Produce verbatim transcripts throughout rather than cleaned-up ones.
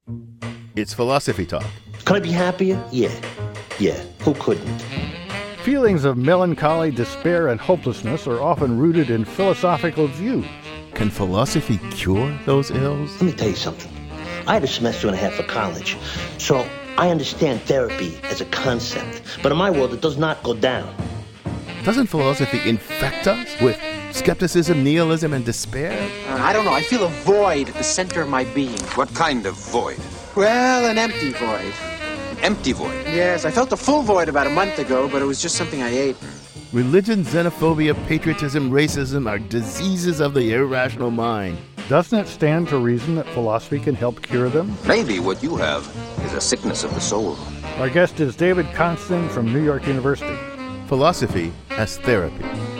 It's Philosophy Talk. Could I be happier? Yeah. Yeah. Who couldn't? Feelings of melancholy, despair, and hopelessness are often rooted in philosophical views. Can philosophy cure those ills? Let me tell you something. I had a semester and a half for college, so I understand therapy as a concept. But in my world, it does not go down. Doesn't philosophy infect us with skepticism, nihilism, and despair? Uh, I don't know. I feel a void at the center of my being. What kind of void? Well, an empty void. An empty void? Yes, I felt a full void about a month ago, but it was just something I ate. Religion, xenophobia, patriotism, racism are diseases of the irrational mind. Doesn't it stand to reason that philosophy can help cure them? Maybe what you have is a sickness of the soul. Our guest is David Konstin from New York University. Philosophy as therapy.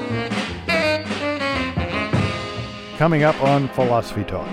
Coming up on Philosophy Talk.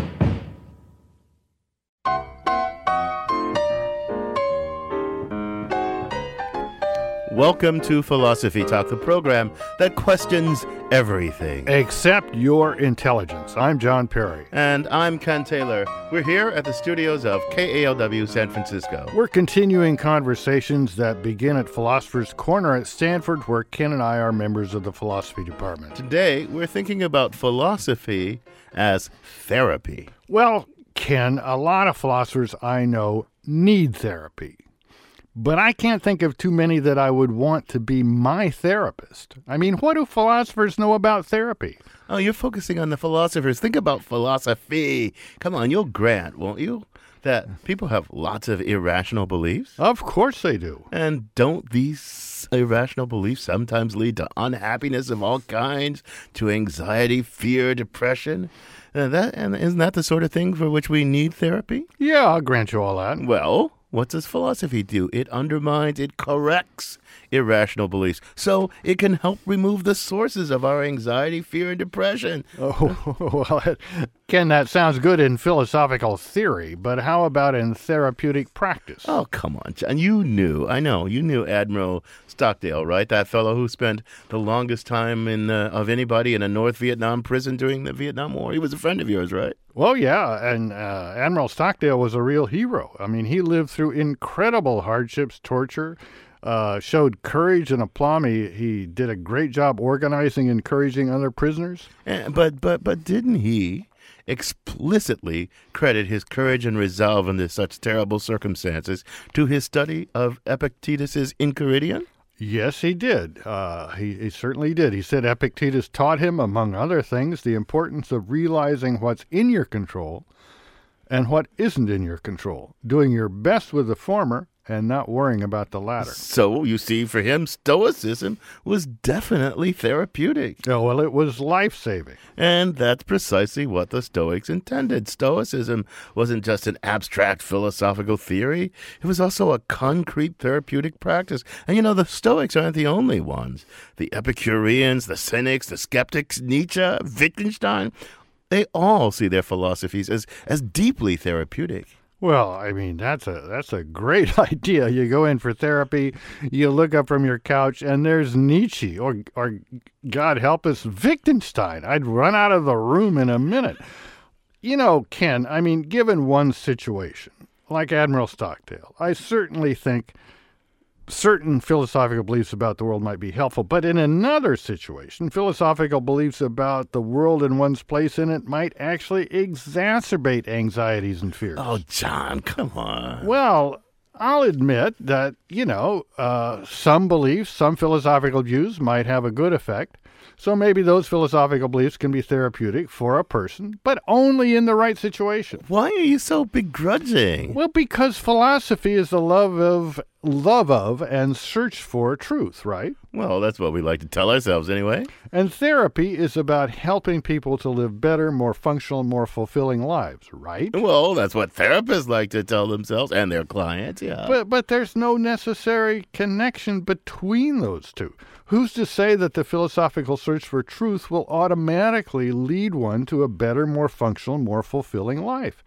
Welcome to Philosophy Talk, the program that questions everything. Except your intelligence. I'm John Perry. And I'm Ken Taylor. We're here at the studios of K A L W San Francisco. We're continuing conversations that begin at Philosopher's Corner at Stanford, where Ken and I are members of the philosophy department. Today, we're thinking about philosophy as therapy. Well, Ken, a lot of philosophers I know need therapy. But I can't think of too many that I would want to be my therapist. I mean, what do philosophers know about therapy? Oh, you're focusing on the philosophers. Think about philosophy. Come on, you'll grant, won't you, that people have lots of irrational beliefs? Of course they do. And don't these irrational beliefs sometimes lead to unhappiness of all kinds, to anxiety, fear, depression? And, that, and isn't that the sort of thing for which we need therapy? Yeah, I'll grant you all that. Well, what does philosophy do? It undermines, it corrects irrational beliefs, so it can help remove the sources of our anxiety, fear, and depression. Oh, well, Ken, that sounds good in philosophical theory, but how about in therapeutic practice? Oh, come on, John. You knew, I know, you knew Admiral Stockdale, right? That fellow who spent the longest time in uh, of anybody in a North Vietnam prison during the Vietnam War. He was a friend of yours, right? Well, yeah, and uh, Admiral Stockdale was a real hero. I mean, he lived through incredible hardships, torture, uh, showed courage and aplomb. He, he did a great job organizing, encouraging other prisoners. And, but, but, but didn't he explicitly credit his courage and resolve under such terrible circumstances to his study of Epictetus's Enchiridion? Yes, he did. Uh, he, he certainly did. He said Epictetus taught him, among other things, the importance of realizing what's in your control and what isn't in your control, doing your best with the former and not worrying about the latter. So, you see, for him, Stoicism was definitely therapeutic. Oh, well, it was life-saving. And that's precisely what the Stoics intended. Stoicism wasn't just an abstract philosophical theory. It was also a concrete therapeutic practice. And, you know, the Stoics aren't the only ones. The Epicureans, the Cynics, the Skeptics, Nietzsche, Wittgenstein, they all see their philosophies as, as deeply therapeutic. Well, I mean, that's a that's a great idea. You go in for therapy, you look up from your couch, and there's Nietzsche, or, or God help us, Wittgenstein. I'd run out of the room in a minute. You know, Ken, I mean, given one situation, like Admiral Stockdale, I certainly think certain philosophical beliefs about the world might be helpful. But in another situation, philosophical beliefs about the world and one's place in it might actually exacerbate anxieties and fears. Oh, John, come on. Well, I'll admit that, you know, uh, some beliefs, some philosophical views might have a good effect. So maybe those philosophical beliefs can be therapeutic for a person, but only in the right situation. Why are you so begrudging? Well, because philosophy is the love of love of and search for truth, right? Well, that's what we like to tell ourselves anyway. And therapy is about helping people to live better, more functional, more fulfilling lives, right? Well, that's what therapists like to tell themselves and their clients, yeah. But but there's no necessary connection between those two. Who's to say that the philosophical search for truth will automatically lead one to a better, more functional, more fulfilling life?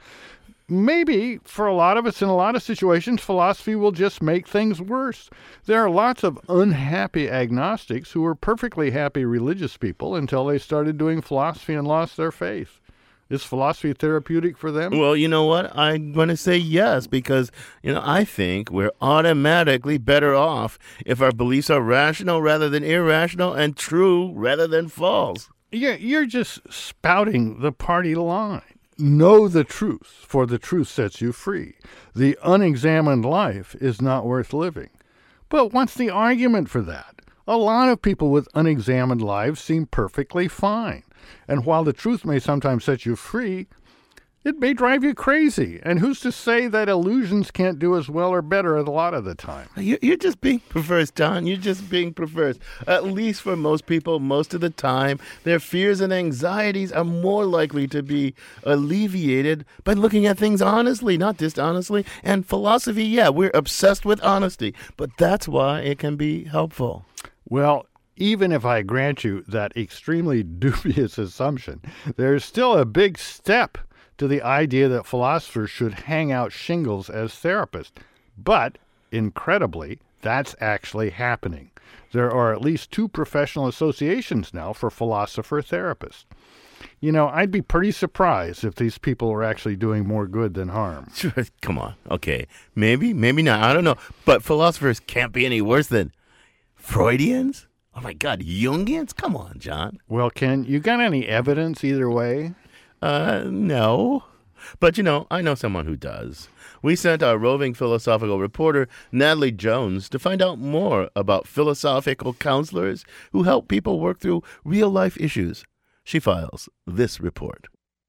Maybe, for a lot of us in a lot of situations, philosophy will just make things worse. There are lots of unhappy agnostics who were perfectly happy religious people until they started doing philosophy and lost their faith. Is philosophy therapeutic for them? Well, you know what? I'm going to say yes because, you know, I think we're automatically better off if our beliefs are rational rather than irrational and true rather than false. Yeah, you're just spouting the party line. Know the truth, for the truth sets you free. The unexamined life is not worth living. But what's the argument for that? A lot of people with unexamined lives seem perfectly fine. And while the truth may sometimes set you free, it may drive you crazy. And who's to say that illusions can't do as well or better a lot of the time? You're just being perverse, Don. You're just being perverse. At least for most people, most of the time, their fears and anxieties are more likely to be alleviated by looking at things honestly, not dishonestly. And philosophy, yeah, we're obsessed with honesty, but that's why it can be helpful. Well, even if I grant you that extremely dubious assumption, there's still a big step to the idea that philosophers should hang out shingles as therapists. But, incredibly, that's actually happening. There are at least two professional associations now for philosopher therapists. You know, I'd be pretty surprised if these people were actually doing more good than harm. Sure, come on. Okay, maybe, maybe not. I don't know. But philosophers can't be any worse than Freudians? Oh, my God, Jungians? Come on, John. Well, Ken, you got any evidence either way? Uh, no. But, you know, I know someone who does. We sent our roving philosophical reporter, Natalie Jones, to find out more about philosophical counselors who help people work through real-life issues. She files this report.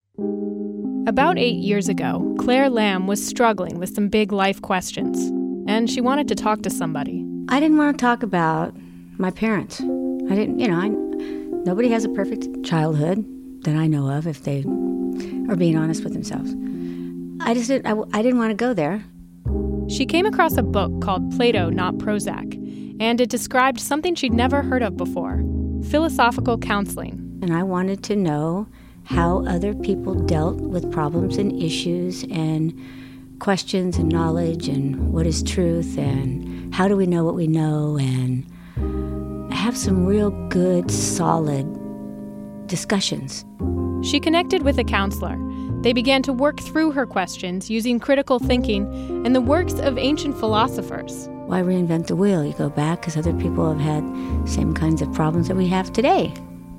About eight years ago, Claire Lamb was struggling with some big life questions, and she wanted to talk to somebody. I didn't want to talk about my parents. I didn't, you know, I, nobody has a perfect childhood that I know of if they are being honest with themselves. I just didn't, I, I didn't want to go there. She came across a book called Plato, Not Prozac, and it described something she'd never heard of before, philosophical counseling. And I wanted to know how other people dealt with problems and issues and questions and knowledge and what is truth and how do we know what we know, and have some real good, solid discussions. She connected with a counselor. They began to work through her questions using critical thinking and the works of ancient philosophers. Why reinvent the wheel? You go back because other people have had same kinds of problems that we have today.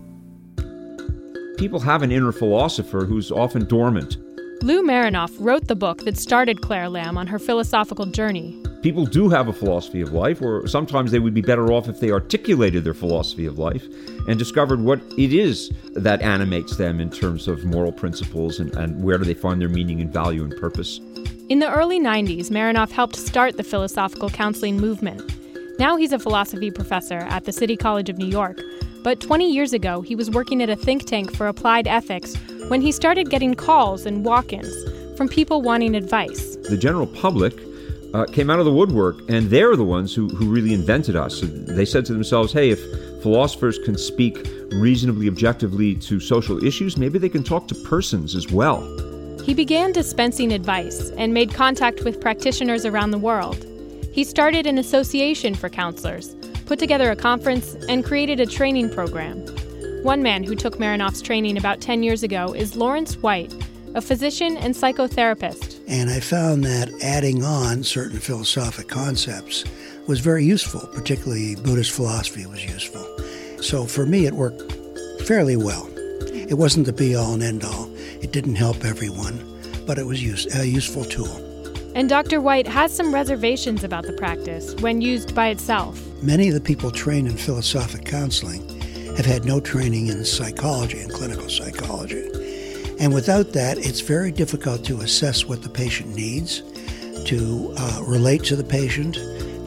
People have an inner philosopher who's often dormant. Lou Marinoff wrote the book that started Claire Lamb on her philosophical journey. People do have a philosophy of life, or sometimes they would be better off if they articulated their philosophy of life and discovered what it is that animates them in terms of moral principles and, and where do they find their meaning and value and purpose. In the early nineties, Marinoff helped start the philosophical counseling movement. Now he's a philosophy professor at the City College of New York. But twenty years ago, he was working at a think tank for applied ethics when he started getting calls and walk-ins from people wanting advice. The general public uh, came out of the woodwork, and they're the ones who, who really invented us. So they said to themselves, hey, if philosophers can speak reasonably objectively to social issues, maybe they can talk to persons as well. He began dispensing advice and made contact with practitioners around the world. He started an association for counselors, put together a conference, and created a training program. One man who took Marinoff's training about ten years ago is Lawrence White, a physician and psychotherapist. And I found that adding on certain philosophic concepts was very useful, particularly Buddhist philosophy was useful. So for me, it worked fairly well. It wasn't the be-all and end-all. It didn't help everyone, but it was use, a useful tool. And Doctor White has some reservations about the practice when used by itself. Many of the people trained in philosophic counseling have had no training in psychology and clinical psychology. And without that, it's very difficult to assess what the patient needs, to uh, relate to the patient,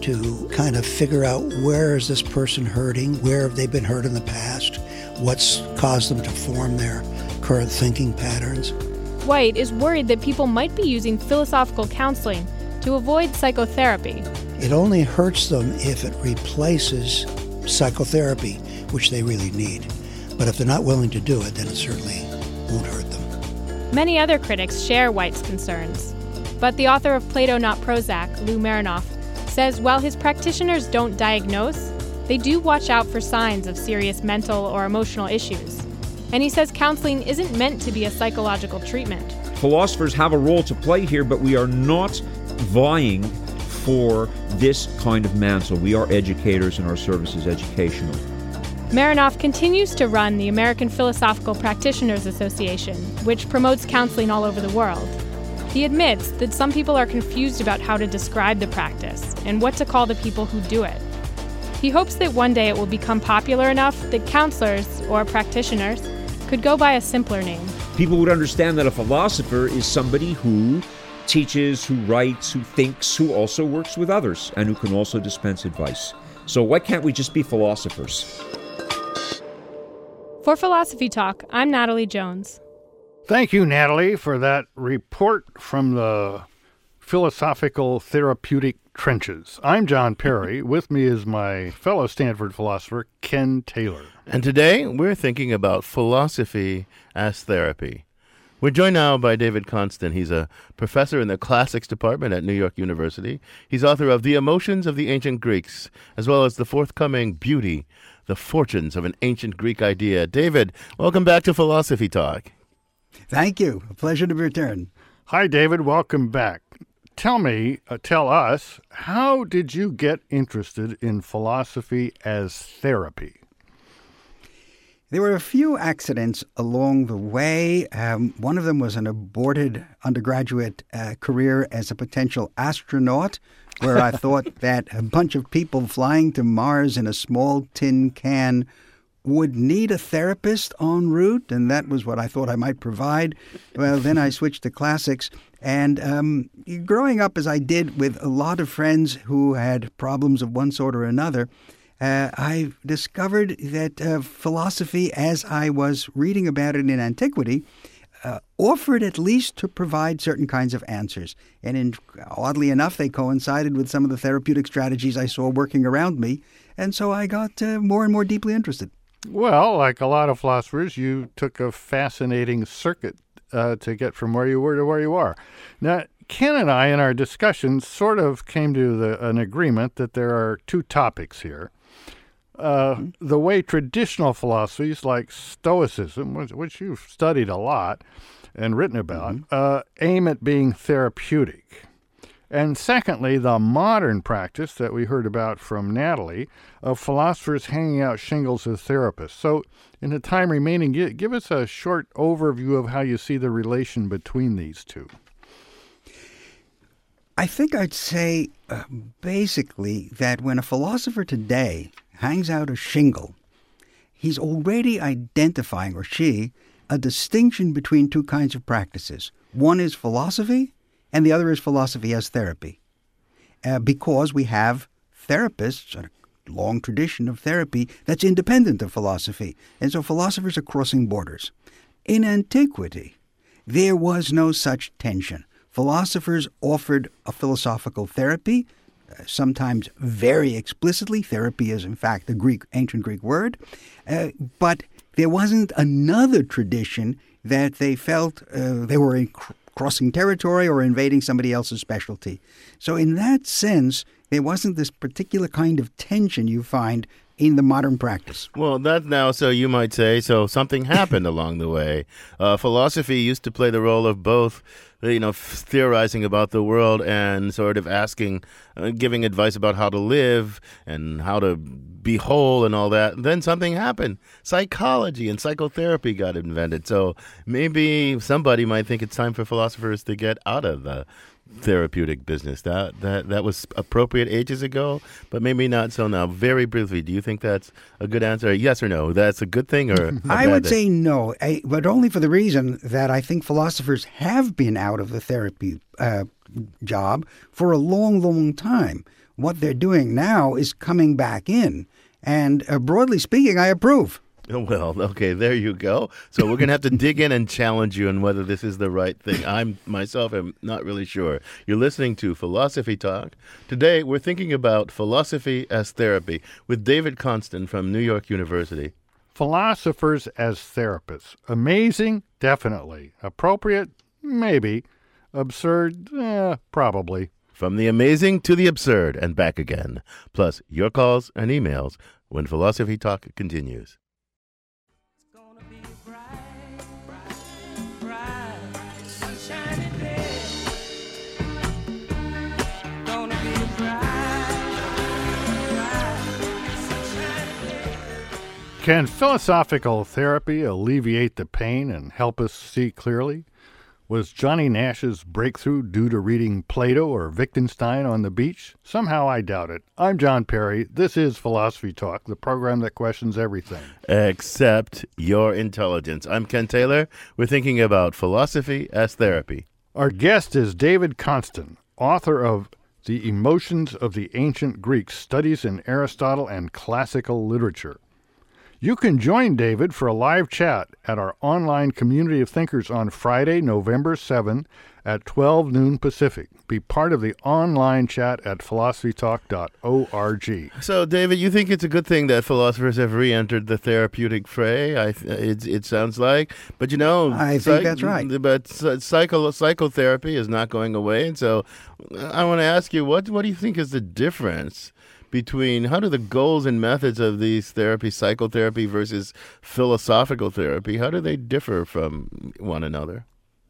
to kind of figure out where is this person hurting, where have they been hurt in the past, what's caused them to form their current thinking patterns. White is worried that people might be using philosophical counseling to avoid psychotherapy. It only hurts them if it replaces psychotherapy, which they really need. But if they're not willing to do it, then it certainly won't hurt them. Many other critics share White's concerns. But the author of Plato, Not Prozac, Lou Marinoff, says while his practitioners don't diagnose, they do watch out for signs of serious mental or emotional issues. And he says counseling isn't meant to be a psychological treatment. Philosophers have a role to play here, but we are not vying for this kind of mantle. We are educators, and our service is educational. Marinoff continues to run the American Philosophical Practitioners Association, which promotes counseling all over the world. He admits that some people are confused about how to describe the practice and what to call the people who do it. He hopes that one day it will become popular enough that counselors, or practitioners, could go by a simpler name. People would understand that a philosopher is somebody who teaches, who writes, who thinks, who also works with others, and who can also dispense advice. So why can't we just be philosophers? For Philosophy Talk, I'm Natalie Jones. Thank you, Natalie, for that report from the philosophical therapeutic trenches. I'm John Perry. With me is my fellow Stanford philosopher, Ken Taylor. And today we're thinking about philosophy as therapy. We're joined now by David Konstin. He's a professor in the classics department at New York University. He's author of The Emotions of the Ancient Greeks, as well as the forthcoming Beauty, The Fortunes of an Ancient Greek Idea. David, welcome back to Philosophy Talk. Thank you. A pleasure to return. Hi, David. Welcome back. Tell me, uh, tell us, how did you get interested in philosophy as therapy? There were a few accidents along the way. Um, one of them was an aborted undergraduate uh, career as a potential astronaut, where I thought that a bunch of people flying to Mars in a small tin can would need a therapist en route, and that was what I thought I might provide. Well, then I switched to classics, and um, growing up as I did with a lot of friends who had problems of one sort or another, uh, I discovered that uh, philosophy, as I was reading about it in antiquity, uh, offered at least to provide certain kinds of answers. And in, oddly enough, they coincided with some of the therapeutic strategies I saw working around me, and so I got uh, more and more deeply interested. Well, like a lot of philosophers, you took a fascinating circuit uh, to get from where you were to where you are. Now, Ken and I, in our discussions, sort of came to the, an agreement that there are two topics here. Uh, mm-hmm. The way traditional philosophies like Stoicism, which, which you've studied a lot and written about, mm-hmm. uh, aim at being therapeutic. And secondly, the modern practice that we heard about from Natalie of philosophers hanging out shingles as therapists. So in the time remaining, give us a short overview of how you see the relation between these two. I think I'd say uh, basically that when a philosopher today hangs out a shingle, he's already identifying, or she, a distinction between two kinds of practices. One is philosophy, and the other is philosophy as therapy. Uh, because we have therapists, a long tradition of therapy that's independent of philosophy. And so philosophers are crossing borders. In antiquity, there was no such tension. Philosophers offered a philosophical therapy, uh, sometimes very explicitly. Therapy is, in fact, a Greek, ancient Greek word. Uh, but there wasn't another tradition that they felt uh, they were in cr- crossing territory or invading somebody else's specialty. So in that sense, there wasn't this particular kind of tension you find in the modern practice. Well, that now, so you might say, so something happened along the way. Uh, philosophy used to play the role of both, you know, theorizing about the world and sort of asking, uh, giving advice about how to live and how to be whole and all that. And then something happened. Psychology and psychotherapy got invented. So maybe somebody might think it's time for philosophers to get out of the therapeutic business. That that that was appropriate ages ago, but maybe not so now. Very briefly, do you think that's a good answer? Yes or no? That's a good thing or a I bad would thing? say no, I, but only for the reason that I think philosophers have been out of the therapy uh, job for a long, long time. What they're doing now is coming back in. And uh, broadly speaking, I approve. Well, okay, there you go. So we're going to have to dig in and challenge you on whether this is the right thing. I'm myself am not really sure. You're listening to Philosophy Talk. Today, we're thinking about philosophy as therapy with David Konstin from New York University. Philosophers as therapists. Amazing? Definitely. Appropriate? Maybe. Absurd? Eh, probably. From the amazing to the absurd and back again. Plus, your calls and emails when Philosophy Talk continues. It's gonna be a bright Can philosophical therapy alleviate the pain and help us see clearly? Was Johnny Nash's breakthrough due to reading Plato or Wittgenstein on the beach? Somehow I doubt it. I'm John Perry. This is Philosophy Talk, the program that questions everything. Except your intelligence. I'm Ken Taylor. We're thinking about philosophy as therapy. Our guest is David Konstan, author of The Emotions of the Ancient Greeks, Studies in Aristotle and Classical Literature. You can join David for a live chat at our online community of thinkers on Friday, November seventh at twelve noon Pacific. Be part of the online chat at philosophy talk dot org. So, David, you think it's a good thing that philosophers have re-entered the therapeutic fray? I, it, it sounds like. But, you know... I think psych, that's right. But psycho, psychotherapy is not going away. And so I want to ask you, what, what do you think is the difference between how do the goals and methods of these therapy, psychotherapy versus philosophical therapy, how do they differ from one another?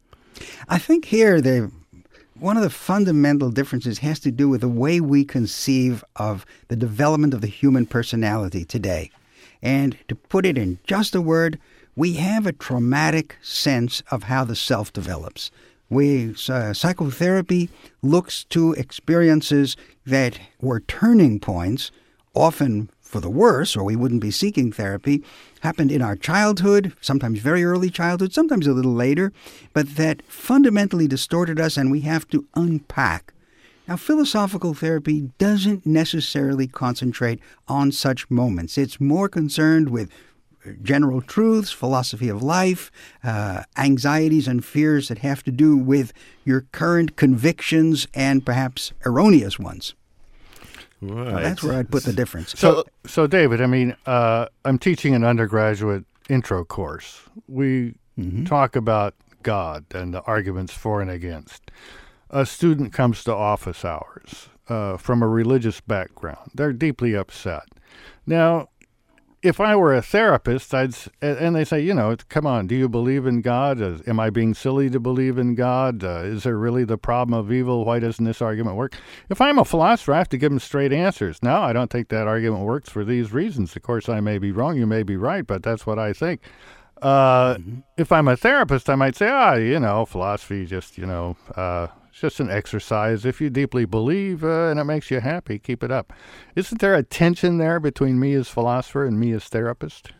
I think here the one of the fundamental differences has to do with the way we conceive of the development of the human personality today. And to put it in just a word, we have a traumatic sense of how the self develops. We uh, psychotherapy looks to experiences that were turning points, often for the worse, or we wouldn't be seeking therapy, happened in our childhood, sometimes very early childhood, sometimes a little later, but that fundamentally distorted us and we have to unpack. Now, philosophical therapy doesn't necessarily concentrate on such moments. It's more concerned with general truths, philosophy of life, uh, anxieties and fears that have to do with your current convictions and perhaps erroneous ones. Right. So that's where I'd put the difference. So, so David, I mean, uh, I'm teaching an undergraduate intro course. We mm-hmm. talk about God and the arguments for and against. A student comes to office hours uh, from a religious background. They're deeply upset. Now, if I were a therapist, I'd and they say, you know, come on, do you believe in God? Uh, am I being silly to believe in God? Uh, is there really the problem of evil? Why doesn't this argument work? If I'm a philosopher, I have to give them straight answers. No, I don't think that argument works for these reasons. Of course, I may be wrong. You may be right, but that's what I think. Uh, mm-hmm. If I'm a therapist, I might say, ah, you know, philosophy just, you know, uh, it's just an exercise. If you deeply believe uh, and it makes you happy, keep it up. Isn't there a tension there between me as philosopher and me as therapist?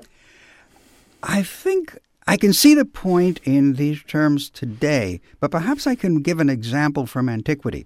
I think I can see the point in these terms today, but perhaps I can give an example from antiquity.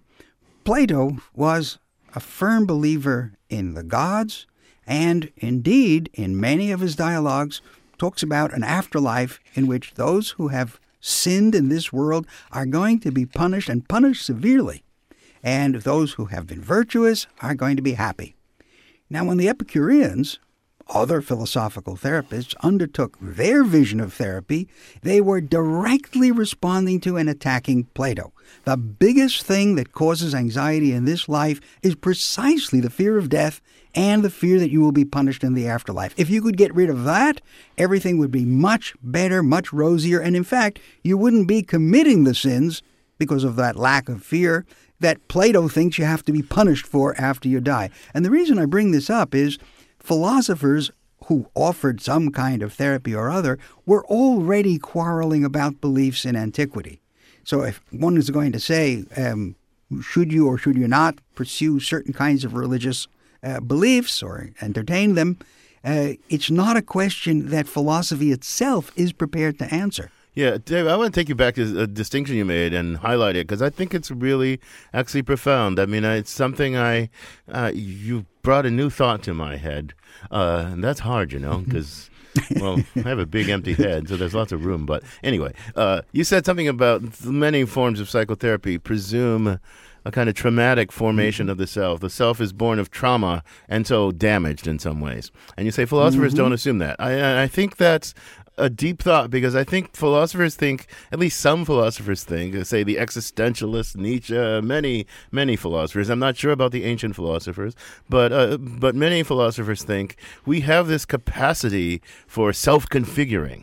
Plato was a firm believer in the gods, and indeed, in many of his dialogues, talks about an afterlife in which those who have sinned in this world are going to be punished and punished severely, and those who have been virtuous are going to be happy. Now, when the Epicureans, other philosophical therapists, undertook their vision of therapy, they were directly responding to and attacking Plato. The biggest thing that causes anxiety in this life is precisely the fear of death and the fear that you will be punished in the afterlife. If you could get rid of that, everything would be much better, much rosier, and in fact, you wouldn't be committing the sins because of that lack of fear that Plato thinks you have to be punished for after you die. And the reason I bring this up is philosophers who offered some kind of therapy or other were already quarreling about beliefs in antiquity. So if one is going to say, um, should you or should you not pursue certain kinds of religious uh, beliefs or entertain them, uh, it's not a question that philosophy itself is prepared to answer. Yeah, Dave, I want to take you back to a distinction you made and highlight it because I think it's really actually profound. I mean, it's something I, uh, you brought a new thought to my head. Uh, and that's hard, you know, because, well, I have a big empty head, so there's lots of room. But anyway, uh, you said something about many forms of psychotherapy presume a kind of traumatic formation of the self. The self is born of trauma and so damaged in some ways. And you say philosophers mm-hmm. don't assume that. I, I think that's a deep thought because I think philosophers think, at least some philosophers think, say the existentialists, Nietzsche, many, many philosophers, I'm not sure about the ancient philosophers, but uh, but many philosophers think we have this capacity for self-configuring.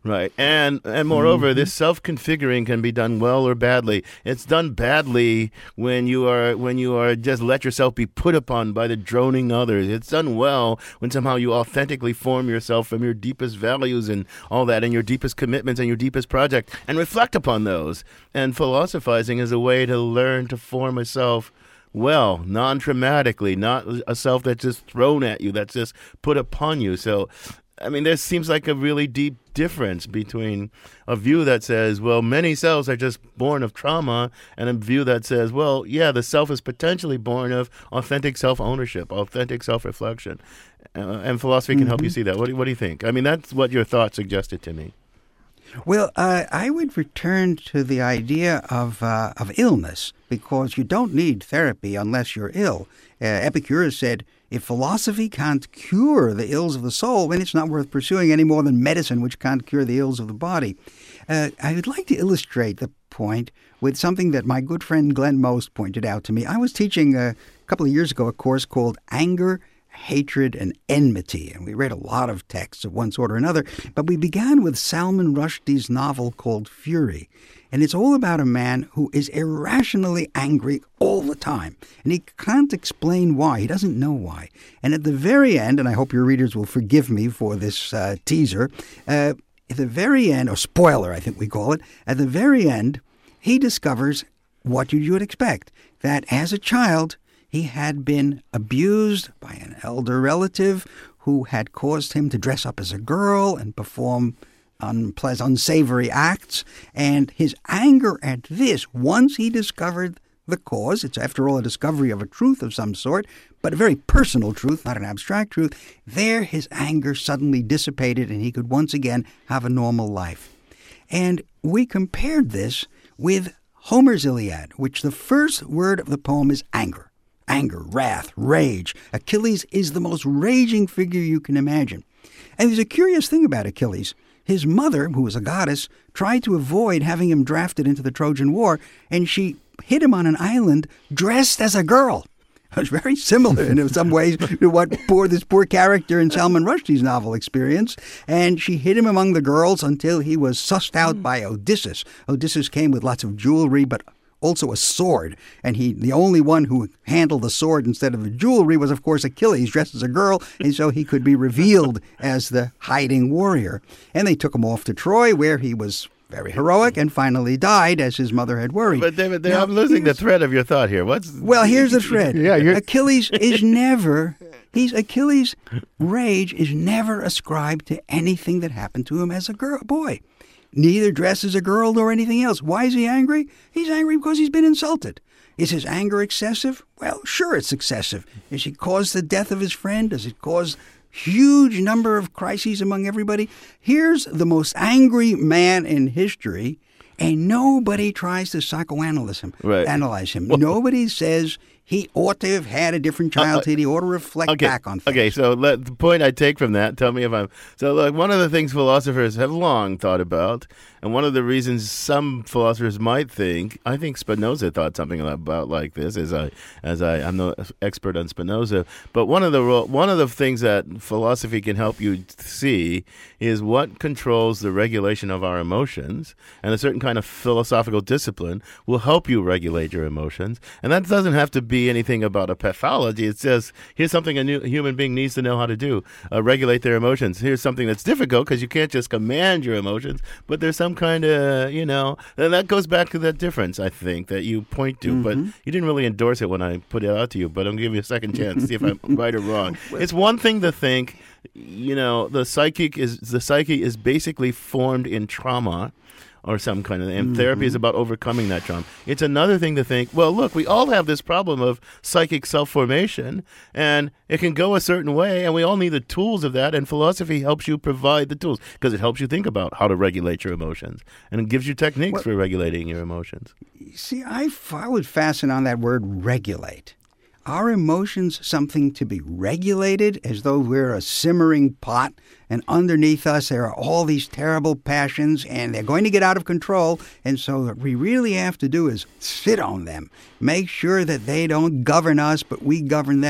Right. And and moreover, Mm-hmm. this self-configuring can be done well or badly. It's done badly when you are when you are just let yourself be put upon by the droning others. It's done well when somehow you authentically form yourself from your deepest values and all that, and your deepest commitments and your deepest project, and reflect upon those. And philosophizing is a way to learn to form a self well, non-traumatically, not a self that's just thrown at you, that's just put upon you. So, I mean, there seems like a really deep difference between a view that says, well, many selves are just born of trauma, and a view that says, well, yeah, the self is potentially born of authentic self-ownership, authentic self-reflection. Uh, and philosophy can help you see that. What do, what do you think? I mean, that's what your thought suggested to me. Well, uh, I would return to the idea of uh, of illness, because you don't need therapy unless you're ill. Uh, Epicurus said, if philosophy can't cure the ills of the soul, then it's not worth pursuing any more than medicine, which can't cure the ills of the body. Uh, I would like to illustrate the point with something that my good friend Glenn Most pointed out to me. I was teaching a couple of years ago a course called Anger, Hatred, and Enmity, and we read a lot of texts of one sort or another, but we began with Salman Rushdie's novel called Fury, and it's all about a man who is irrationally angry all the time, and he can't explain why. He doesn't know why. And at the very end, and I hope your readers will forgive me for this uh, teaser, uh, at the very end, or spoiler I think we call it, at the very end, he discovers what you would expect, that as a child, he had been abused by an elder relative who had caused him to dress up as a girl and perform unpleasant, unsavory acts. And his anger at this, once he discovered the cause, it's after all a discovery of a truth of some sort, but a very personal truth, not an abstract truth, there his anger suddenly dissipated and he could once again have a normal life. And we compared this with Homer's Iliad, which the first word of the poem is anger. Anger, wrath, rage. Achilles is the most raging figure you can imagine. And there's a curious thing about Achilles. His mother, who was a goddess, tried to avoid having him drafted into the Trojan War, and she hid him on an island dressed as a girl. It was very similar in some ways to what poor this poor character in Salman Rushdie's novel experienced. And she hid him among the girls until he was sussed out by Odysseus. Odysseus came with lots of jewelry, but also a sword, and he the only one who handled the sword instead of the jewelry was, of course, Achilles, dressed as a girl, and so he could be revealed as the hiding warrior. And they took him off to Troy, where he was very heroic and finally died, as his mother had worried. But David, Now, I'm losing the thread of your thought here. What's Well, here's the thread. Yeah, you're- Achilles is never, he's Achilles' rage is never ascribed to anything that happened to him as a girl, boy. Neither dressed as a girl nor anything else. Why is he angry? He's angry because he's been insulted. Is his anger excessive? Well, sure it's excessive. Does it cause the death of his friend? Does it cause huge number of crises among everybody? Here's the most angry man in history, and nobody tries to psychoanalyze him. Right. Analyze him. Nobody says he ought to have had a different childhood. He ought to reflect okay. back on things. Okay, so let, the point I take from that, tell me if I'm... So look, one of the things philosophers have long thought about, and one of the reasons some philosophers might think, I think Spinoza thought something about like this, as I, as I, I'm no expert on Spinoza, but one of the one of the things that philosophy can help you see is what controls the regulation of our emotions, and a certain kind of philosophical discipline will help you regulate your emotions, and that doesn't have to be anything about a pathology. It says, here's something a, new, a human being needs to know how to do, uh, regulate their emotions. Here's something that's difficult because you can't just command your emotions, but there's some kind of, you know, and that goes back to that difference, I think, that you point to, Mm-hmm. but you didn't really endorse it when I put it out to you, but I'm going to give you a second chance to see if I'm right or wrong. It's one thing to think, you know, the psychic is the psyche is basically formed in trauma, or some kind of, and mm-hmm. therapy is about overcoming that trauma. It's another thing to think, well, look, we all have this problem of psychic self-formation, and it can go a certain way, and we all need the tools of that, and philosophy helps you provide the tools, because it helps you think about how to regulate your emotions, and it gives you techniques well, for regulating your emotions. See, I, I would fasten on that word regulate. Are emotions something to be regulated, as though we're a simmering pot, and underneath us there are all these terrible passions, and they're going to get out of control, and so what we really have to do is sit on them, make sure that they don't govern us, but we govern them.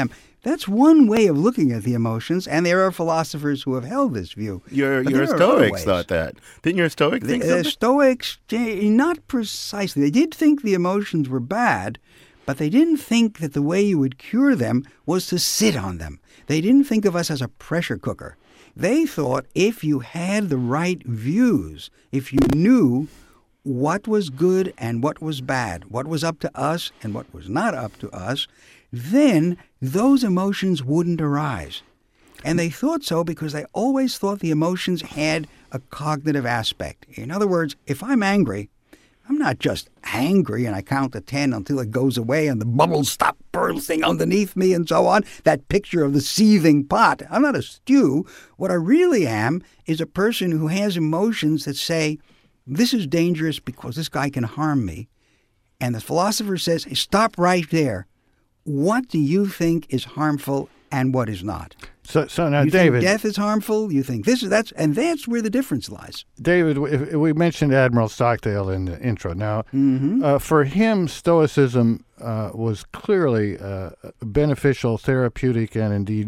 That's one way of looking at the emotions, and there are philosophers who have held this view. Your, But your there are other Stoics ways. thought that. Didn't your Stoic think The so? uh, Stoics, eh, not precisely. They did think the emotions were bad, but they didn't think that the way you would cure them was to sit on them. They didn't think of us as a pressure cooker. They thought if you had the right views, if you knew what was good and what was bad, what was up to us and what was not up to us, then those emotions wouldn't arise. And they thought so because they always thought the emotions had a cognitive aspect. In other words, if I'm angry, I'm not just angry and I count to ten until it goes away and the bubbles stop bursting underneath me and so on. That picture of the seething pot. I'm not a stew. What I really am is a person who has emotions that say, this is dangerous because this guy can harm me. And the philosopher says, hey, stop right there. What do you think is harmful and what is not? So, so now, you David, think death is harmful. You think this is that's, and that's where the difference lies. David, if, if we mentioned Admiral Stockdale in the intro. Now, Mm-hmm. uh, for him, Stoicism uh, was clearly uh, beneficial, therapeutic, and indeed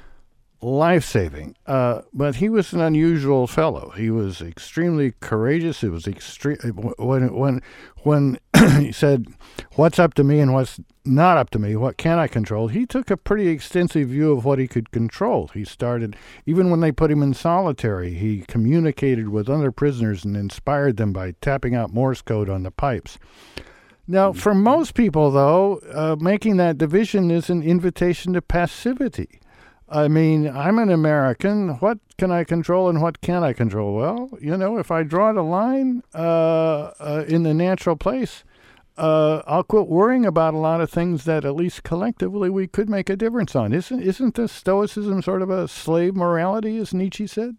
life-saving. Uh, but he was an unusual fellow. He was extremely courageous. It was extreme when when when he said, "What's up to me and what's not up to me? What can I control?" He took a pretty extensive view of what he could control. He started, even when they put him in solitary, he communicated with other prisoners and inspired them by tapping out Morse code on the pipes. Now, for most people, though, uh, making that division is an invitation to passivity. I mean, I'm an American. What can I control and what can't I control? Well, you know, if I draw the line uh, uh, in the natural place, uh, I'll quit worrying about a lot of things that at least collectively we could make a difference on. Isn't isn't this Stoicism sort of a slave morality, as Nietzsche said?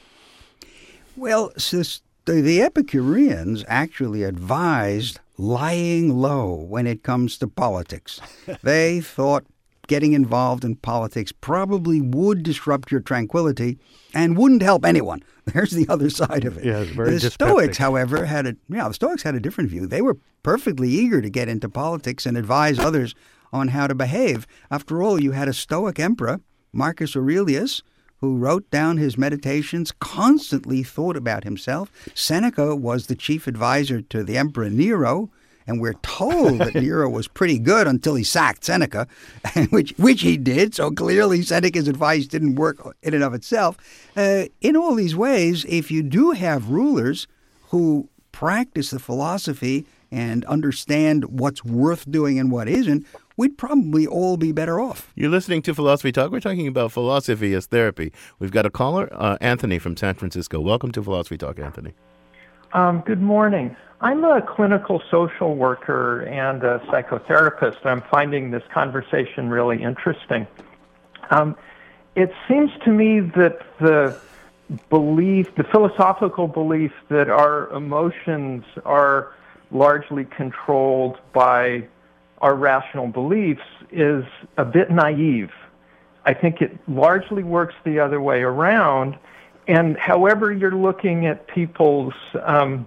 Well, sis, the, the Epicureans actually advised lying low when it comes to politics. They thought getting involved in politics probably would disrupt your tranquility and wouldn't help anyone. There's the other side of it. Yeah, it's very the dyspeptic. Stoics, however, had a yeah, the Stoics had a different view. They were perfectly eager to get into politics and advise others on how to behave. After all, you had a Stoic emperor, Marcus Aurelius, who wrote down his meditations, constantly thought about himself. Seneca was the chief advisor to the Emperor Nero, and we're told that Nero was pretty good until he sacked Seneca, which which he did. So clearly Seneca's advice didn't work in and of itself. Uh, in all these ways, if you do have rulers who practice the philosophy and understand what's worth doing and what isn't, we'd probably all be better off. You're listening to Philosophy Talk. We're talking about philosophy as therapy. We've got a caller, uh, Anthony from San Francisco. Welcome to Philosophy Talk, Anthony. Um, good morning. I'm a clinical social worker and a psychotherapist. I'm finding this conversation really interesting. Um, it seems to me that the belief, the philosophical belief that our emotions are largely controlled by our rational beliefs is a bit naive. I think it largely works the other way around. And however you're looking at people's, um,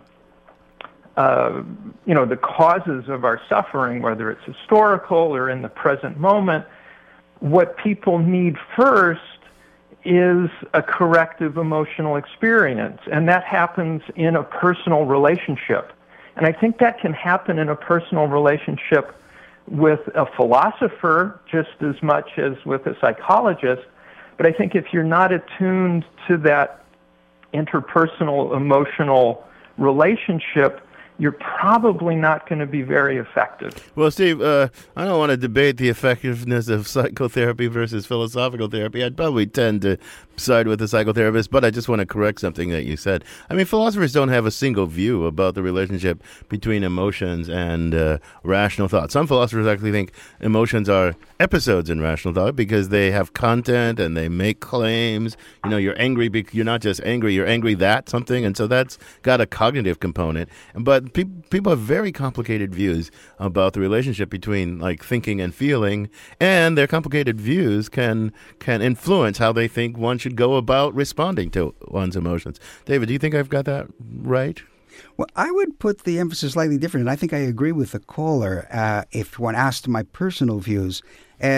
uh, you know, the causes of our suffering, whether it's historical or in the present moment, what people need first is a corrective emotional experience. And that happens in a personal relationship. And I think that can happen in a personal relationship with a philosopher just as much as with a psychologist. But I think if you're not attuned to that interpersonal emotional relationship, you're probably not going to be very effective. Well, Steve, uh, I don't want to debate the effectiveness of psychotherapy versus philosophical therapy. I'd probably tend to side with the psychotherapist, but I just want to correct something that you said. I mean, philosophers don't have a single view about the relationship between emotions and uh, rational thought. Some philosophers actually think emotions are episodes in rational thought because they have content and they make claims. You know, you're angry because you're not just angry, you're angry that something, and so that's got a cognitive component. But pe- people have very complicated views about the relationship between like thinking and feeling, and their complicated views can can influence how they think one should go about responding to one's emotions. David, do you think I've got that right? Well, I would put the emphasis slightly different, and I think I agree with the caller uh, if one asked my personal views. Uh,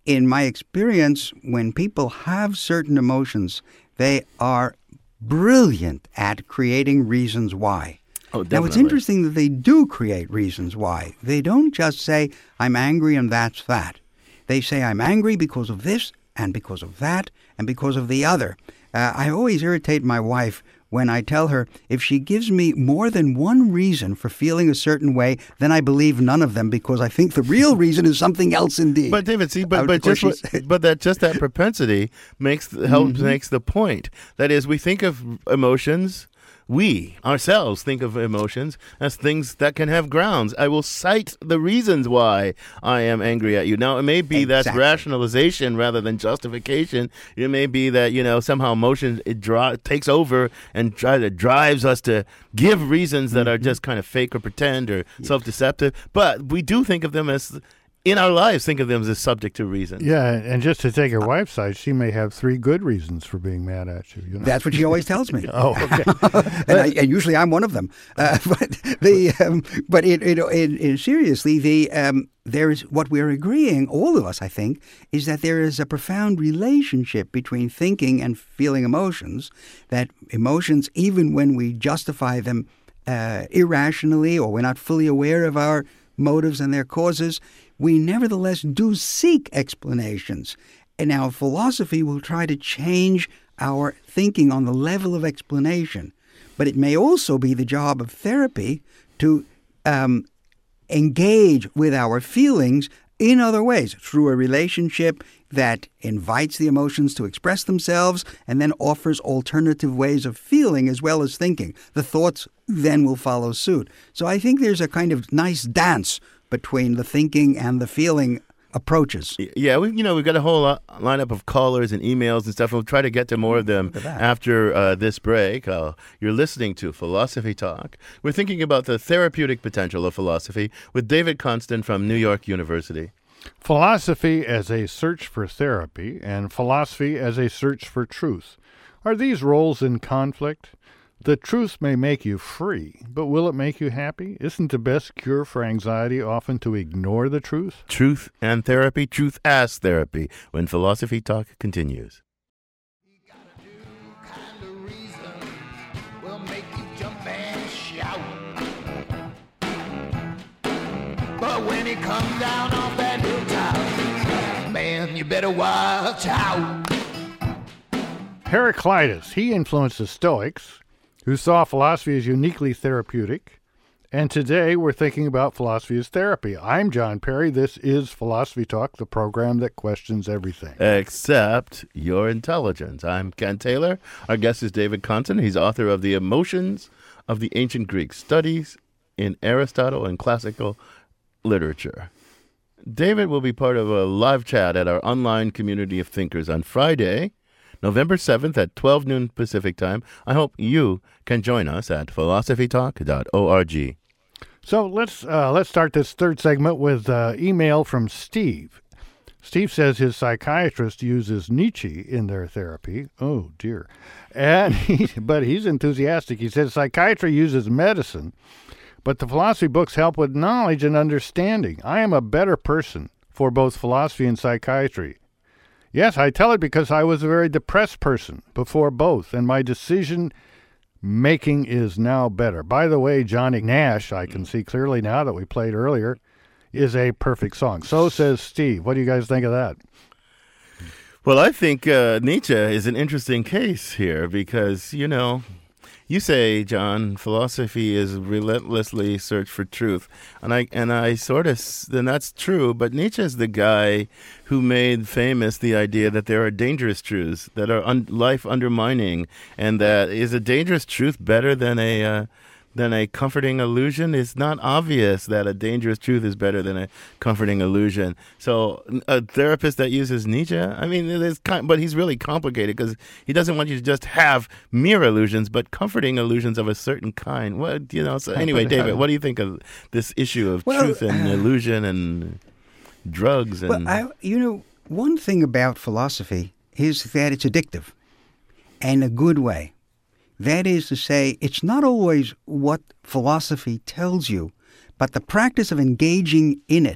in my experience, when people have certain emotions, they are brilliant at creating reasons why. Oh, now, it's definitely. interesting that they do create reasons why. They don't just say, I'm angry and that's that. They say, I'm angry because of this and because of that and because of the other. Uh, I always irritate my wife when I tell her if she gives me more than one reason for feeling a certain way, then I believe none of them because I think the real reason is something else indeed. But David, see, but Uh, but of course just what, but that just that propensity makes the, helps Mhm. makes the point. That is, we think of emotions. We ourselves think of emotions as things that can have grounds. I will cite the reasons why I am angry at you. Now, it may be that's Exactly. rationalization rather than justification. It may be that, you know, somehow emotion it dri- takes over and try to drives us to give reasons that are just kind of fake or pretend or self-deceptive. But we do think of them as, in our lives, think of them as subject to reason. Yeah, and just to take her wife's side, she may have three good reasons for being mad at you. you know? That's what she always tells me. Oh, okay. and, I, and usually I'm one of them. Uh, but the um, but it, it, it, it seriously the um, there is what we're agreeing, all of us, I think, is that there is a profound relationship between thinking and feeling emotions. That emotions, even when we justify them uh, irrationally or we're not fully aware of our motives and their causes, we nevertheless do seek explanations. And now philosophy will try to change our thinking on the level of explanation. But it may also be the job of therapy to um, engage with our feelings in other ways, through a relationship that invites the emotions to express themselves and then offers alternative ways of feeling as well as thinking. The thoughts then will follow suit. So I think there's a kind of nice dance between the thinking and the feeling approaches. Yeah, we you know we've got a whole lot, lineup of callers and emails and stuff. We'll try to get to more of them after uh, this break. Uh, you're listening to Philosophy Talk. We're thinking about the therapeutic potential of philosophy with David Konstan from New York University. Philosophy as a search for therapy and philosophy as a search for truth. Are these roles in conflict? The truth may make you free, but will it make you happy? Isn't the best cure for anxiety often to ignore the truth? Truth and therapy, truth as therapy, when Philosophy Talk continues. But when it comes down off that hilltop, man, you better watch out. Heraclitus, he influenced the Stoics, who saw philosophy as uniquely therapeutic. And today we're thinking about philosophy as therapy. I'm John Perry. This is Philosophy Talk, the program that questions everything. Except your intelligence. I'm Ken Taylor. Our guest is David Konstan. He's author of The Emotions of the Ancient Greeks, Studies in Aristotle and Classical Literature. David will be part of a live chat at our online community of thinkers on Friday, November seventh at twelve noon Pacific time. I hope you can join us at philosophy talk dot org. So let's uh, let's start this third segment with uh, email from Steve. Steve says his psychiatrist uses Nietzsche in their therapy. Oh, dear. And he, but he's enthusiastic. He says psychiatry uses medicine, but the philosophy books help with knowledge and understanding. I am a better person for both philosophy and psychiatry. Yes, I tell it because I was a very depressed person before both, and my decision making is now better. By the way, Johnny Nash, I can see clearly now that we played earlier, is a perfect song. So says Steve. What do you guys think of that? Well, I think uh, Nietzsche is an interesting case here because, you know, you say, John, philosophy is relentlessly search for truth. And I and I sort of, then that's true, but Nietzsche is the guy who made famous the idea that there are dangerous truths that are un- life undermining, and that is a dangerous truth better than a uh, than a comforting illusion? It's not obvious that a dangerous truth is better than a comforting illusion. So a therapist that uses Nietzsche, I mean, it is kind, but he's really complicated because he doesn't want you to just have mere illusions, but comforting illusions of a certain kind. What you know? So anyway, David, what do you think of this issue of Well, truth and uh, illusion and drugs? And Well, I, you know, one thing about philosophy is that it's addictive, and a good way. That is to say, it's not always what philosophy tells you, but the practice of engaging in it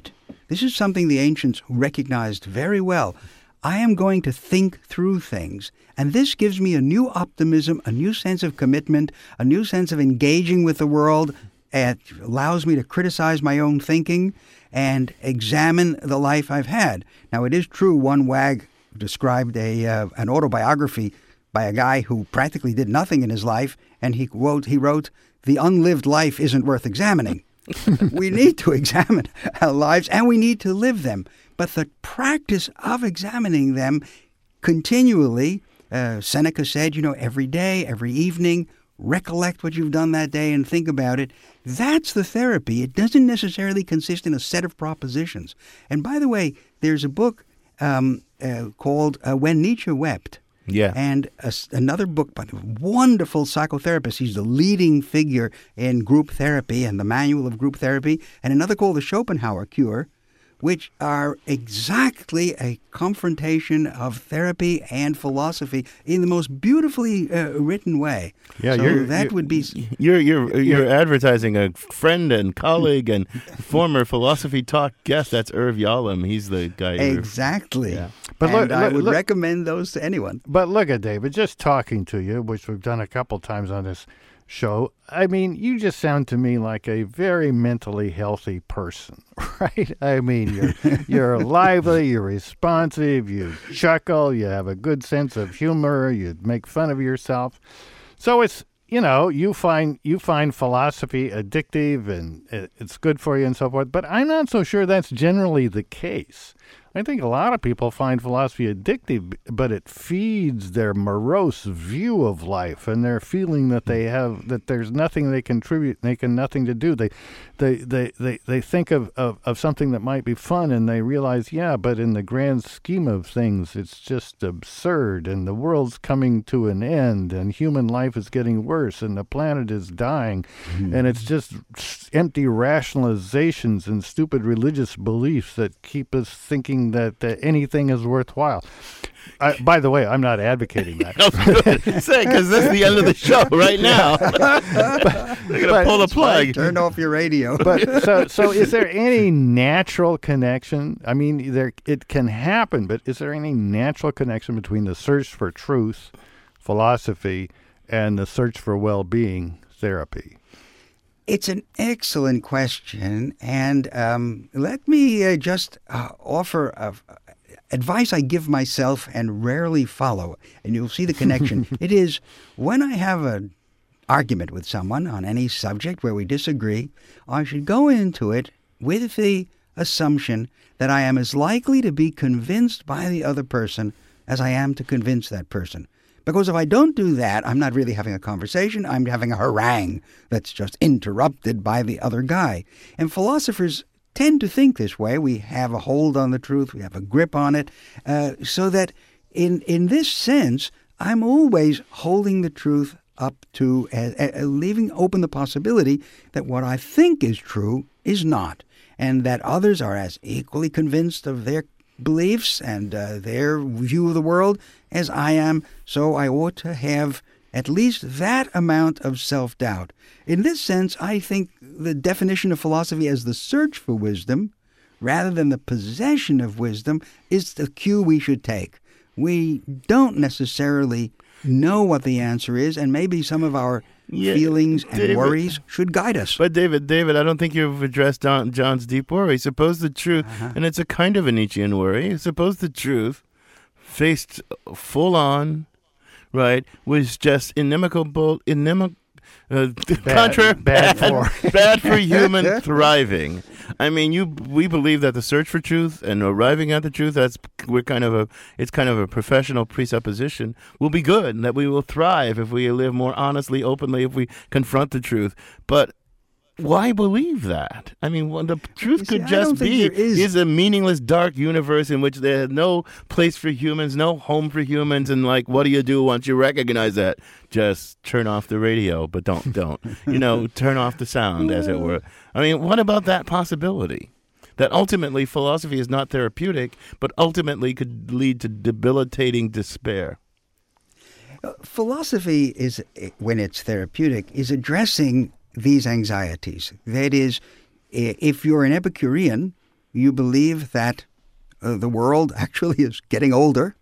This is something the ancients recognized very well. I am going to think through things, and this gives me a new optimism, a new sense of commitment, a new sense of engaging with the world. It allows me to criticize my own thinking and examine the life I've had. Now, it is true one wag described a uh, an autobiography by a guy who practically did nothing in his life, and he wrote, he wrote, "The unlived life isn't worth examining." We need to examine our lives, and we need to live them. But the practice of examining them continually, uh, Seneca said, you know, every day, every evening, recollect what you've done that day and think about it. That's the therapy. It doesn't necessarily consist in a set of propositions. And by the way, there's a book um, uh, called uh, When Nietzsche Wept. Yeah. And a, another book by a wonderful psychotherapist. He's the leading figure in group therapy and the manual of group therapy. And another called The Schopenhauer Cure, which are exactly a confrontation of therapy and philosophy in the most beautifully uh, written way. Yeah, so you're, that you're, would be. You're you're you're advertising a friend and colleague and former Philosophy Talk guest. That's Irv Yalom. He's the guy. Exactly. Yeah. But look- and I look- would look- recommend those to anyone. But look at David, just talking to you, which we've done a couple times on this show. I mean, you just sound to me like a very mentally healthy person, right? I mean, you're you're lively, you're responsive, you chuckle, you have a good sense of humor, you make fun of yourself. So it's, you know, you find you find philosophy addictive and it- it's good for you and so forth, but I'm not so sure that's generally the case. I think a lot of people find philosophy addictive, but it feeds their morose view of life and their feeling that they have, that there's nothing they contribute, they can nothing to do. They they they, they, they think of, of, of something that might be fun and they realize, yeah, but in the grand scheme of things, it's just absurd and the world's coming to an end and human life is getting worse and the planet is dying Mm-hmm. and it's just empty rationalizations and stupid religious beliefs that keep us thinking that uh, anything is worthwhile. I, by the way, I'm not advocating that. Say, because this is the end of the show right now. They're going to pull the plug. Turn off your radio. But so, so is there any natural connection? I mean, there it can happen, but is there any natural connection between the search for truth, philosophy, and the search for well-being, therapy? It's an excellent question, and um, let me uh, just uh, offer uh, advice I give myself and rarely follow, and you'll see the connection. It is when I have an argument with someone on any subject where we disagree, I should go into it with the assumption that I am as likely to be convinced by the other person as I am to convince that person. Because if I don't do that, I'm not really having a conversation. I'm having a harangue that's just interrupted by the other guy. And philosophers tend to think this way. We have a hold on the truth. We have a grip on it. Uh, so that in, in this sense, I'm always holding the truth up to uh, uh, leaving open the possibility that what I think is true is not. And that others are as equally convinced of their beliefs and uh, their view of the world as I am, so I ought to have at least that amount of self-doubt. In this sense, I think the definition of philosophy as the search for wisdom, rather than the possession of wisdom, is the cue we should take. We don't necessarily know what the answer is, and maybe some of our Yeah, feelings and David- worries should guide us. But David, David, I don't think you've addressed Don, John's deep worry. Suppose the truth, Uh-huh. and it's a kind of a Nietzschean worry. Suppose the truth, faced full on, right, was just inimical, inimical. Uh, contra- bad for. bad for human thriving. I mean, you. We believe that the search for truth and arriving at the truth, that's we're kind of a. It's kind of a professional presupposition. Will be good, and that we will thrive if we live more honestly, openly, if we confront the truth. But why believe that? I mean, well, the truth see, could I just don't think be there is- is a meaningless, dark universe in which there's no place for humans, no home for humans, and like, what do you do once you recognize that? Just turn off the radio, but don't, don't, you know, turn off the sound, as it were. I mean, what about that possibility? That ultimately philosophy is not therapeutic, but ultimately could lead to debilitating despair. Philosophy is, when it's therapeutic, is addressing these anxieties. That is, if you're an Epicurean, you believe that uh, the world actually is getting older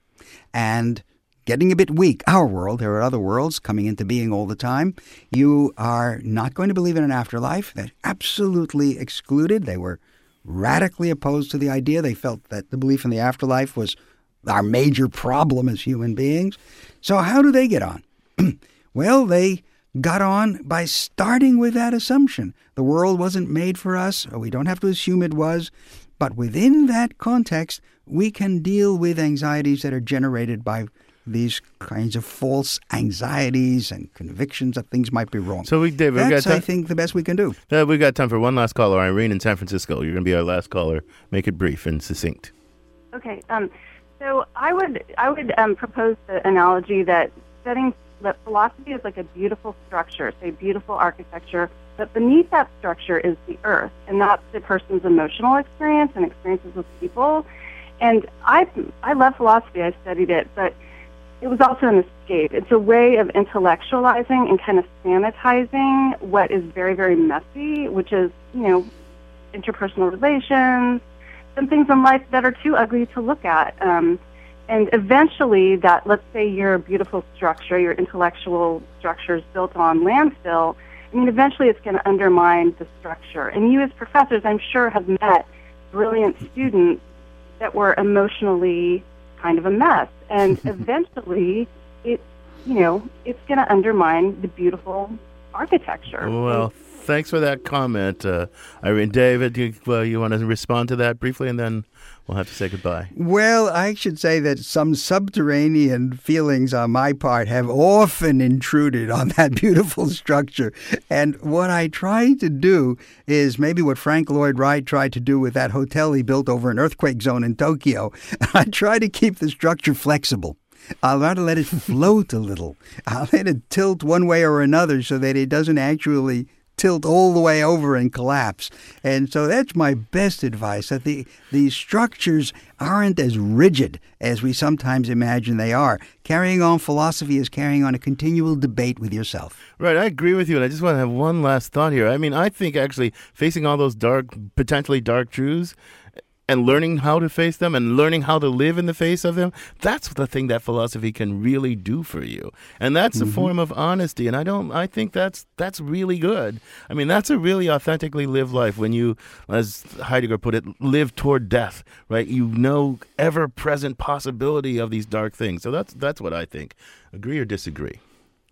and getting a bit weak. Our world, there are other worlds coming into being all the time. You are not going to believe in an afterlife. They're absolutely excluded. They were radically opposed to the idea. They felt that the belief in the afterlife was our major problem as human beings. So how do they get on? Well, they got on by starting with that assumption. The world wasn't made for us, or we don't have to assume it was. But within that context, we can deal with anxieties that are generated by these kinds of false anxieties and convictions that things might be wrong. So, we, David, That's, we got time, I think, the best we can do. Uh, we've got time for one last caller. Irene in San Francisco. You're going to be our last caller. Make it brief and succinct. Okay. Um, so I would I would um, propose the analogy that studying that philosophy is like a beautiful structure, say beautiful architecture, but beneath that structure is the earth, and that's the person's emotional experience and experiences with people. And I I love philosophy. I studied it, but it was also an escape. It's a way of intellectualizing and kind of sanitizing what is very, very messy, which is, you know, interpersonal relations, some things in life that are too ugly to look at. Um, and eventually that, let's say your beautiful structure, your intellectual structure is built on landfill, I mean, eventually it's going to undermine the structure. And you as professors, I'm sure, have met brilliant students that were emotionally kind of a mess. And eventually, it, you know, it's going to undermine the beautiful architecture. Well, thanks for that comment, uh, Irene. David, you, well, you want to respond to that briefly, and then we'll have to say goodbye. Well, I should say that some subterranean feelings on my part have often intruded on that beautiful structure. And what I try to do is maybe what Frank Lloyd Wright tried to do with that hotel he built over an earthquake zone in Tokyo. I try to keep the structure flexible. I'll rather let it float a little. I'll let it tilt one way or another so that it doesn't actually tilt all the way over and collapse. And so that's my best advice, that the, the structures aren't as rigid as we sometimes imagine they are. Carrying on philosophy is carrying on a continual debate with yourself. Right, I agree with you, and I just want to have one last thought here. I mean, I think actually facing all those dark, potentially dark truths, and learning how to face them and learning how to live in the face of them, that's the thing that philosophy can really do for you. And that's mm-hmm. a form of honesty. And I don't I think that's that's really good. I mean, that's a really authentically lived life when you, as Heidegger put it, live toward death, right? You know ever-present possibility of these dark things. So that's that's what I think. Agree or disagree?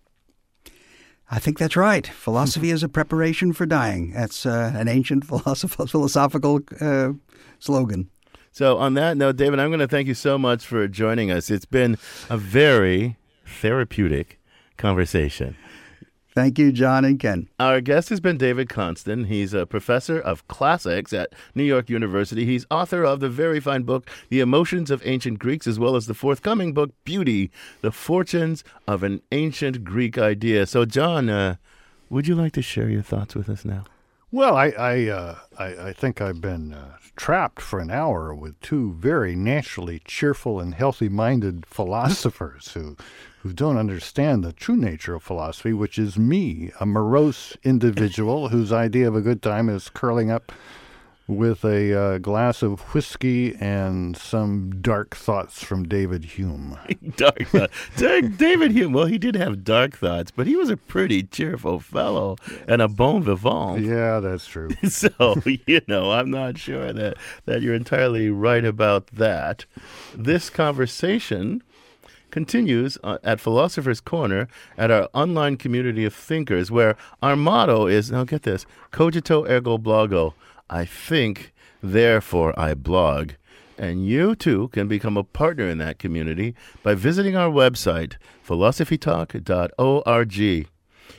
I think that's right. Philosophy is a preparation for dying. That's uh, an ancient philosoph- philosophical uh, slogan. So on that note, David, I'm going to thank you so much for joining us. It's been a very therapeutic conversation. Thank you, John and Ken. Our guest has been David Konstin. He's a professor of classics at New York University. He's author of the very fine book, The Emotions of Ancient Greeks, as well as the forthcoming book, Beauty, The Fortunes of an Ancient Greek Idea. So, John, uh, would you like to share your thoughts with us now? Well, I I, uh, I, I think I've been uh, trapped for an hour with two very naturally cheerful and healthy-minded philosophers who who don't understand the true nature of philosophy, which is me, a morose individual whose idea of a good time is curling up with a uh, glass of whiskey and some dark thoughts from David Hume. Dark thoughts. David Hume, well, he did have dark thoughts, but he was a pretty cheerful fellow and a bon vivant. Yeah, that's true. So, you know, I'm not sure that, that you're entirely right about that. This conversation continues uh, at Philosopher's Corner at our online community of thinkers, where our motto is, now get this, cogito ergo blogo. I think, therefore I blog. And you, too, can become a partner in that community by visiting our website, philosophy talk dot org.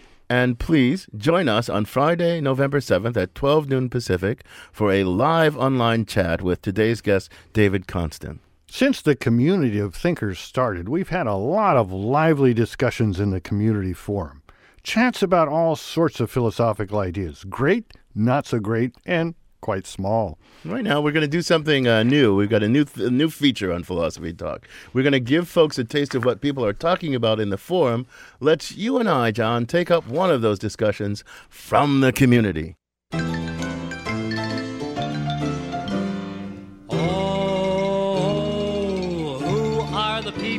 And please join us on Friday, November seventh at twelve noon Pacific for a live online chat with today's guest, David Konstin. Since the community of thinkers started, we've had a lot of lively discussions in the community forum. Chats about all sorts of philosophical ideas. Great, not so great, and quite small. Right now, we're going to do something uh, new. We've got a new th- a new feature on Philosophy Talk. We're going to give folks a taste of what people are talking about in the forum. Let's you and I, John, take up one of those discussions from the community.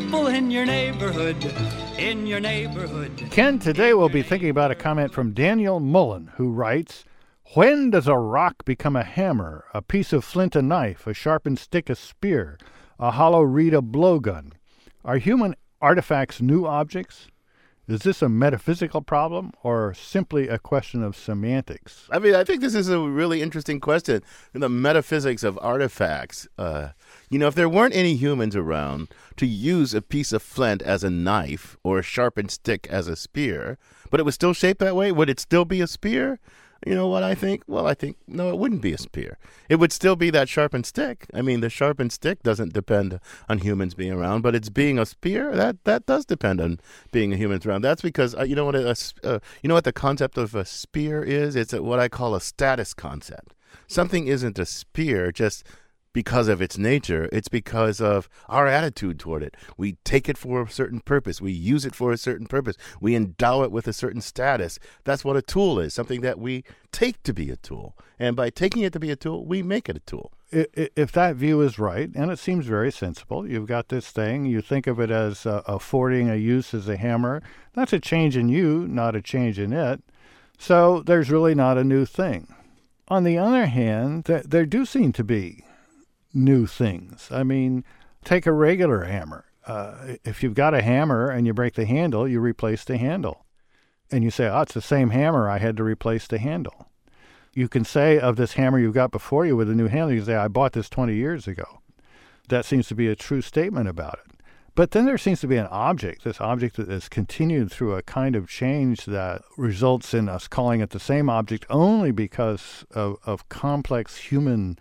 people in your neighborhood, in your neighborhood. Ken, today we'll be thinking about a comment from Daniel Mullen, who writes, when does a rock become a hammer, a piece of flint a knife, a sharpened stick a spear, a hollow reed a blowgun? Are human artifacts new objects? Is this a metaphysical problem or simply a question of semantics? I mean, I think this is a really interesting question. The metaphysics of artifacts. Uh, you know, if there weren't any humans around to use a piece of flint as a knife or a sharpened stick as a spear, but it was still shaped that way, would it still be a spear? You know what I think? Well, I think, no, it wouldn't be a spear. It would still be that sharpened stick. I mean, the sharpened stick doesn't depend on humans being around, but it's being a spear, that that does depend on being a humans around. That's because, uh, you know what a, uh, you know what the concept of a spear is? It's a, what I call a status concept. Something isn't a spear just because of its nature. It's because of our attitude toward it. We take it for a certain purpose. We use it for a certain purpose. We endow it with a certain status. That's what a tool is, something that we take to be a tool. And by taking it to be a tool, we make it a tool. If that view is right, and it seems very sensible, you've got this thing, you think of it as uh, affording a use as a hammer. That's a change in you, not a change in it. So there's really not a new thing. On the other hand, th- there do seem to be new things. I mean, take a regular hammer. Uh, if you've got a hammer and you break the handle, you replace the handle. And you say, oh, it's the same hammer, I had to replace the handle. You can say of this hammer you've got before you with a new handle, you can say, I bought this twenty years ago. That seems to be a true statement about it. But then there seems to be an object, this object that is continued through a kind of change that results in us calling it the same object only because of, of complex human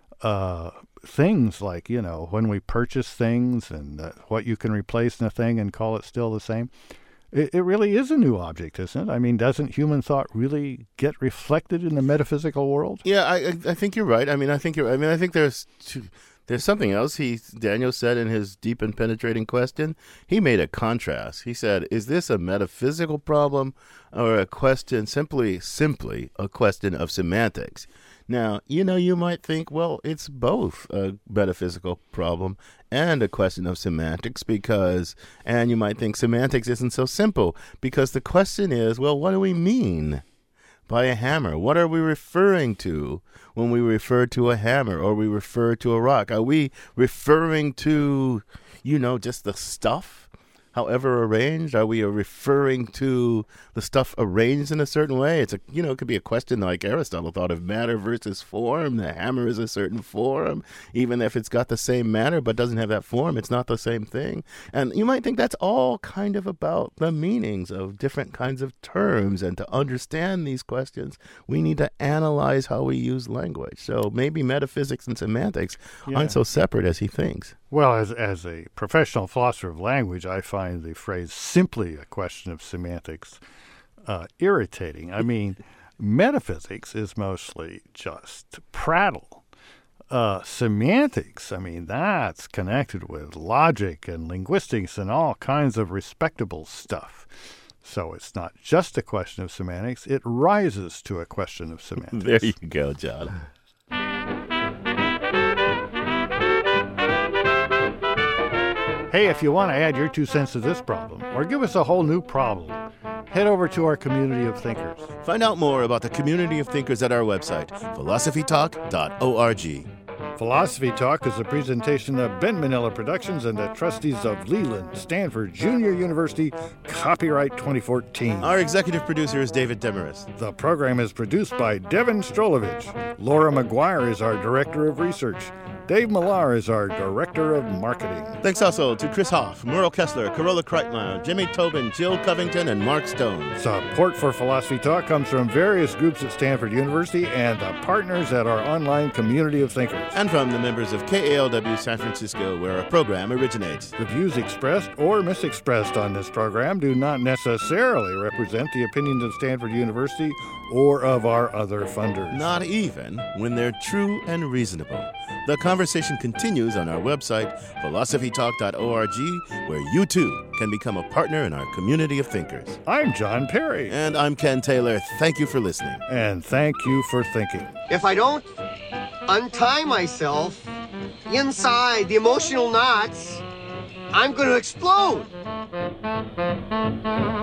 uh things, like, you know, when we purchase things and uh, what you can replace in a thing and call it still the same. It, it really is a new object, isn't it? I mean, doesn't human thought really get reflected in the metaphysical world? Yeah, I I think you're right. I mean, I think you're. I mean, I think there's two, there's something else. He Daniel said in his deep and penetrating question. He made a contrast. He said, "Is this a metaphysical problem or a question simply simply a question of semantics?" Now, you know, you might think, well, it's both a metaphysical problem and a question of semantics because, and you might think semantics isn't so simple because the question is, well, what do we mean by a hammer? What are we referring to when we refer to a hammer or we refer to a rock? Are we referring to, you know, just the stuff? However arranged? Are we referring to the stuff arranged in a certain way? It's a, you know, it could be a question like Aristotle thought of matter versus form. The hammer is a certain form. Even if it's got the same matter but doesn't have that form, it's not the same thing. And you might think that's all kind of about the meanings of different kinds of terms. And to understand these questions, we need to analyze how we use language. So maybe metaphysics and semantics Yeah. aren't so separate as he thinks. Well, as as a professional philosopher of language, I find the phrase simply a question of semantics uh, irritating. I mean, metaphysics is mostly just prattle. Uh, semantics, I mean, that's connected with logic and linguistics and all kinds of respectable stuff. So it's not just a question of semantics, it rises to a question of semantics. There you go, John. Hey, if you want to add your two cents to this problem, or give us a whole new problem, head over to our community of thinkers. Find out more about the community of thinkers at our website, philosophy talk dot org. Philosophy Talk is a presentation of Ben Manila Productions and the trustees of Leland Stanford Junior University, copyright twenty fourteen. Our executive producer is David Demarest. The program is produced by Devin Strolovich. Laura McGuire is our director of research. Dave Millar is our director of marketing. Thanks also to Chris Hoff, Merle Kessler, Carola Kreitmeyer, Jimmy Tobin, Jill Covington, and Mark Stone. Support for Philosophy Talk comes from various groups at Stanford University and the partners at our online community of thinkers. And from the members of K A L W San Francisco, where our program originates. The views expressed or misexpressed on this program do not necessarily represent the opinions of Stanford University or of our other funders. Not even when they're true and reasonable. The conversation continues on our website, philosophy talk dot org, where you too can become a partner in our community of thinkers. I'm John Perry. And I'm Ken Taylor. Thank you for listening. And thank you for thinking. If I don't untie myself inside the emotional knots, I'm going to explode.